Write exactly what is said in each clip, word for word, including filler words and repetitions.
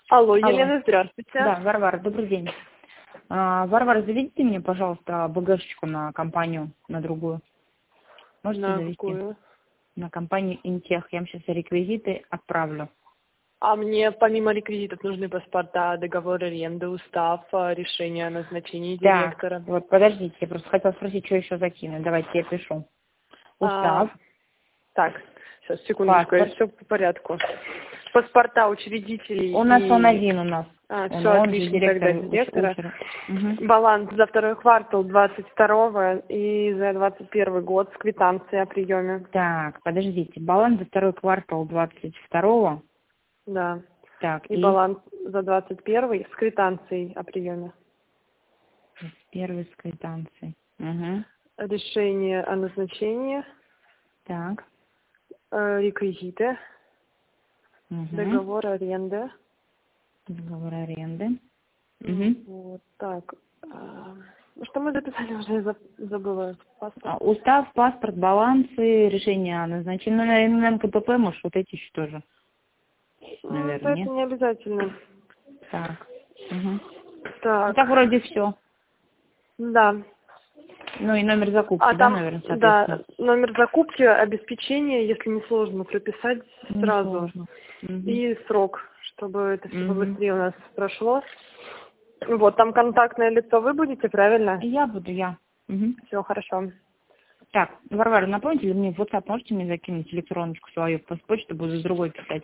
Алло, Алло. Елена, здравствуйте. Да, Варвара, добрый день. А, Варвара, заведите мне, пожалуйста, БГшечку на компанию, на другую. Можете На завести? какую? На компанию Интех. Я вам сейчас реквизиты отправлю. А мне помимо реквизитов нужны паспорта, договор аренды, устав, а, решение о назначении директора. Так, вот подождите, я просто хотела спросить, что еще закинуть. Давайте я пишу. А, Устав, так, сейчас, секундочку, паспорт. все по порядку. Паспорта учредителей У нас и... он один у нас. А, Он, все он же отлично, директор. тогда директора. уч- Мгм. Баланс за второй квартал двадцать второго и за двадцать первый год с квитанцией о приеме. Так, подождите. Баланс за второй квартал двадцать второго. Да. Так, И и баланс за двадцать первый с квитанцией о приеме. первый с квитанцией. Угу. Решение о назначении, Так. э, реквизиты, Угу. договор аренды. Договор аренды. Ну, Угу. Вот так. А, ну, что мы записали уже, я заб- забыла. Паспорт. А, Устав, паспорт, балансы, решение о назначении. Ну, наверное, КПП, может, вот эти еще тоже. Ну, Наверное, это нет? не обязательно. Так. Угу. Ну, Так, так вроде все. да. Ну, и номер закупки, А да, там, наверное, да, соответственно. номер закупки, обеспечение, если не сложно, прописать сразу. Несложно. Угу. И срок, чтобы это все Угу. побыстрее у нас прошло. Вот, там контактное лицо вы будете, правильно? Я буду, я. Угу. Все, хорошо. Так, Варвара, напомните ли мне в WhatsApp можете мне закинуть электроночку свою? По почту буду с другой писать.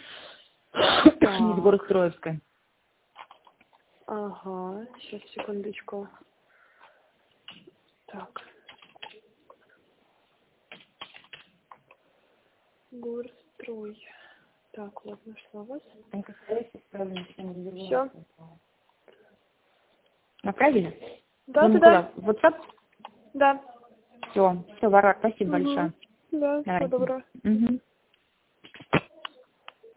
Из Так. Горостроевской. Ага, сейчас, секундочку. Так. Горстрой. Так, вот, нашла вас. Все. Направили? Да, Вы да, мне да. куда? В WhatsApp? Да. Все, все, Варвара, спасибо Угу. большое. Да, всего Давайте. доброго. Угу.